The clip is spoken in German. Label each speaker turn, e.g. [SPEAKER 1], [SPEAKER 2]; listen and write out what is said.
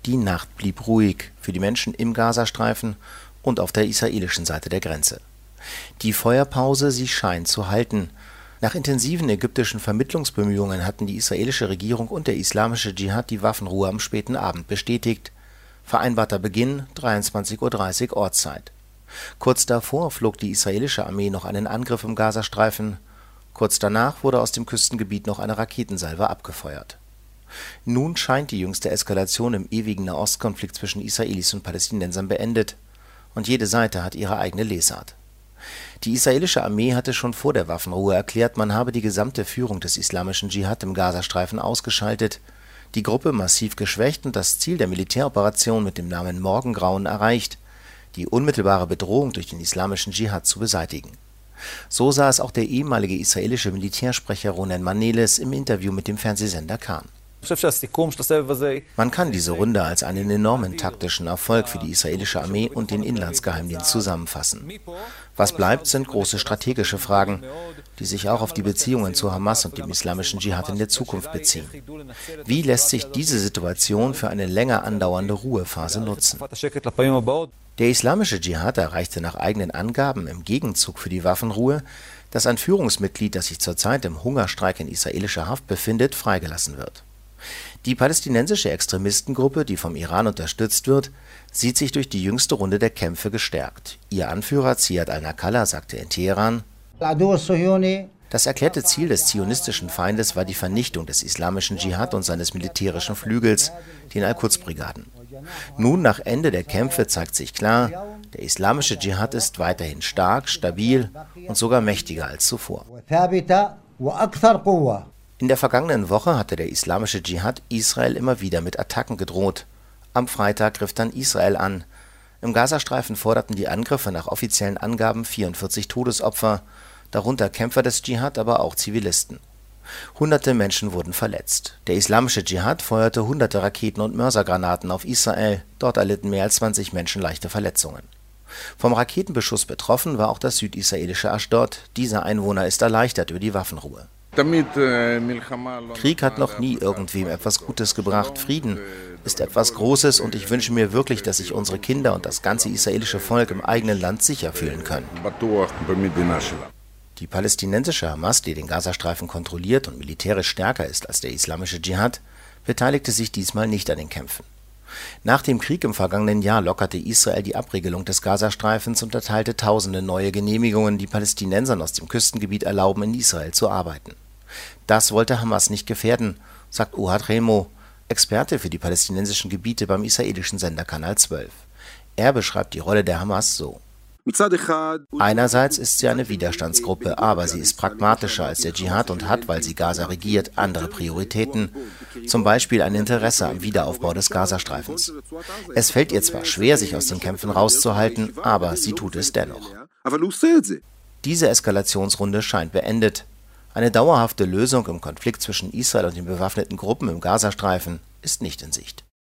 [SPEAKER 1] Die Nacht blieb ruhig für die Menschen im Gazastreifen und auf der israelischen Seite der Grenze. Die Feuerpause, sie scheint zu halten. Nach intensiven ägyptischen Vermittlungsbemühungen hatten die israelische Regierung und der islamische Dschihad die Waffenruhe am späten Abend bestätigt. Vereinbarter Beginn 23:30 Uhr Ortszeit. Kurz davor flog die israelische Armee noch einen Angriff im Gazastreifen. Kurz danach wurde aus dem Küstengebiet noch eine Raketensalve abgefeuert. Nun scheint die jüngste Eskalation im ewigen Nahostkonflikt zwischen Israelis und Palästinensern beendet. Und jede Seite hat ihre eigene Lesart. Die israelische Armee hatte schon vor der Waffenruhe erklärt, man habe die gesamte Führung des islamischen Dschihad im Gazastreifen ausgeschaltet, die Gruppe massiv geschwächt und das Ziel der Militäroperation mit dem Namen Morgengrauen erreicht, die unmittelbare Bedrohung durch den islamischen Dschihad zu beseitigen. So sah es auch der ehemalige israelische Militärsprecher Ronen Maneles im Interview mit dem Fernsehsender Kan. Man kann diese Runde als einen enormen taktischen Erfolg für die israelische Armee und den Inlandsgeheimdienst zusammenfassen. Was bleibt, sind große strategische Fragen, die sich auch auf die Beziehungen zu Hamas und dem islamischen Dschihad in der Zukunft beziehen. Wie lässt sich diese Situation für eine länger andauernde Ruhephase nutzen? Der islamische Dschihad erreichte nach eigenen Angaben im Gegenzug für die Waffenruhe, dass ein Führungsmitglied, das sich zurzeit im Hungerstreik in israelischer Haft befindet, freigelassen wird. Die palästinensische Extremistengruppe, die vom Iran unterstützt wird, sieht sich durch die jüngste Runde der Kämpfe gestärkt. Ihr Anführer Ziad al-Naqalla sagte in Teheran: Das erklärte Ziel des zionistischen Feindes war die Vernichtung des islamischen Dschihad und seines militärischen Flügels, den Al-Quds-Brigaden. Nun, nach Ende der Kämpfe, zeigt sich klar, der islamische Dschihad ist weiterhin stark, stabil und sogar mächtiger als zuvor. In der vergangenen Woche hatte der islamische Dschihad Israel immer wieder mit Attacken gedroht. Am Freitag griff dann Israel an. Im Gazastreifen forderten die Angriffe nach offiziellen Angaben 44 Todesopfer, darunter Kämpfer des Dschihad, aber auch Zivilisten. Hunderte Menschen wurden verletzt. Der islamische Dschihad feuerte hunderte Raketen und Mörsergranaten auf Israel. Dort erlitten mehr als 20 Menschen leichte Verletzungen. Vom Raketenbeschuss betroffen war auch das südisraelische Aschdod. Dieser Einwohner ist erleichtert über die Waffenruhe. Krieg hat noch nie irgendwem etwas Gutes gebracht. Frieden ist etwas Großes und ich wünsche mir wirklich, dass sich unsere Kinder und das ganze israelische Volk im eigenen Land sicher fühlen können. Die palästinensische Hamas, die den Gazastreifen kontrolliert und militärisch stärker ist als der islamische Dschihad, beteiligte sich diesmal nicht an den Kämpfen. Nach dem Krieg im vergangenen Jahr lockerte Israel die Abriegelung des Gazastreifens und erteilte tausende neue Genehmigungen, die Palästinensern aus dem Küstengebiet erlauben, in Israel zu arbeiten. Das wollte Hamas nicht gefährden, sagt Ohad Remo, Experte für die palästinensischen Gebiete beim israelischen Sender Kanal 12. Er beschreibt die Rolle der Hamas so: Einerseits ist sie eine Widerstandsgruppe, aber sie ist pragmatischer als der Dschihad und hat, weil sie Gaza regiert, andere Prioritäten, zum Beispiel ein Interesse am Wiederaufbau des Gazastreifens. Es fällt ihr zwar schwer, sich aus den Kämpfen rauszuhalten, aber sie tut es dennoch. Diese Eskalationsrunde scheint beendet. Eine dauerhafte Lösung im Konflikt zwischen Israel und den bewaffneten Gruppen im Gazastreifen ist nicht in Sicht.